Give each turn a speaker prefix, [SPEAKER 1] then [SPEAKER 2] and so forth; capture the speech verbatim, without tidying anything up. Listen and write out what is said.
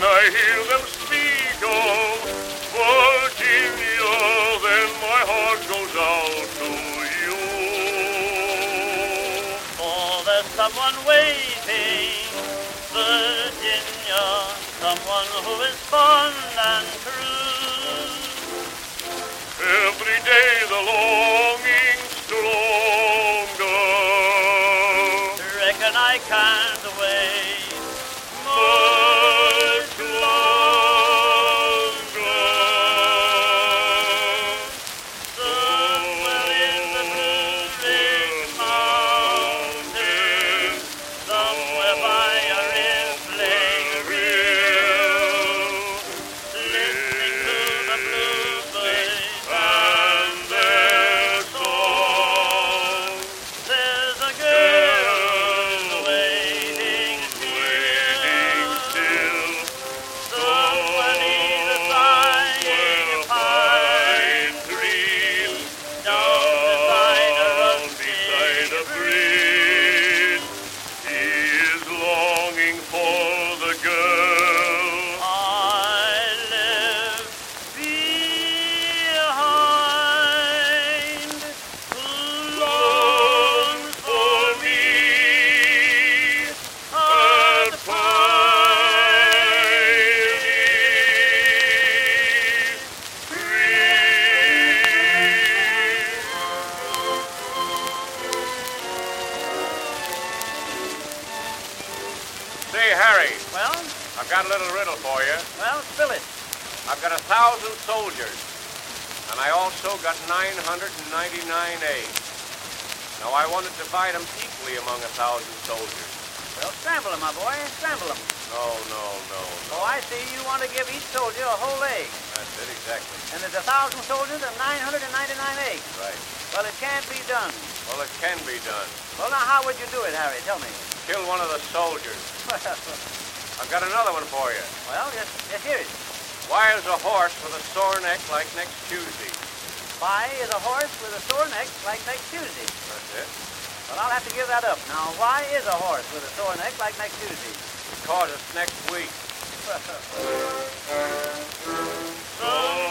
[SPEAKER 1] I hear them speak of Virginia, then my heart goes out to you.
[SPEAKER 2] For there's someone waiting, Virginia, someone who is fond and true.
[SPEAKER 1] Every day the longing's stronger.
[SPEAKER 2] Reckon I can't wait
[SPEAKER 1] Much longer.
[SPEAKER 2] somewhere in the Blue Mountains, somewhere by a rippling rill, listening to the bluebirds
[SPEAKER 1] And their song,
[SPEAKER 2] there's a girl waiting
[SPEAKER 1] waiting
[SPEAKER 2] still,
[SPEAKER 1] still,
[SPEAKER 2] somewhere near the dying pine,
[SPEAKER 1] pine trees,
[SPEAKER 2] down beside a
[SPEAKER 1] down
[SPEAKER 2] rusty
[SPEAKER 1] beside a bridge. He is longing for the girl.
[SPEAKER 2] I left behind, who longs for me at Piney
[SPEAKER 1] Say, Harry,
[SPEAKER 2] Well,
[SPEAKER 1] I've got a little riddle for you.
[SPEAKER 2] well, spill it.
[SPEAKER 1] I've got a thousand soldiers, and I also got nine hundred ninety-nine eggs. Now, I want to divide them equally among a thousand soldiers.
[SPEAKER 2] Well, scramble them, my boy, scramble them.
[SPEAKER 1] No, no, no, no.
[SPEAKER 2] Oh, I see you want to give each soldier a whole egg.
[SPEAKER 1] That's it, exactly.
[SPEAKER 2] And there's a thousand soldiers and nine hundred ninety-nine eggs.
[SPEAKER 1] Right.
[SPEAKER 2] Well, it can't be done.
[SPEAKER 1] Well, it can be done.
[SPEAKER 2] Well, now, how would you do it, Harry? Tell me.
[SPEAKER 1] Kill one of the soldiers. I've got another one for you.
[SPEAKER 2] Well, just, just hear it.
[SPEAKER 1] Why is a horse with a sore neck like next Tuesday?
[SPEAKER 2] Why is a horse with a sore neck like next Tuesday?
[SPEAKER 1] That's it.
[SPEAKER 2] Well, I'll have to give that up. Now, why is a horse with a sore neck like next Tuesday?
[SPEAKER 1] Because it's next week.
[SPEAKER 2] So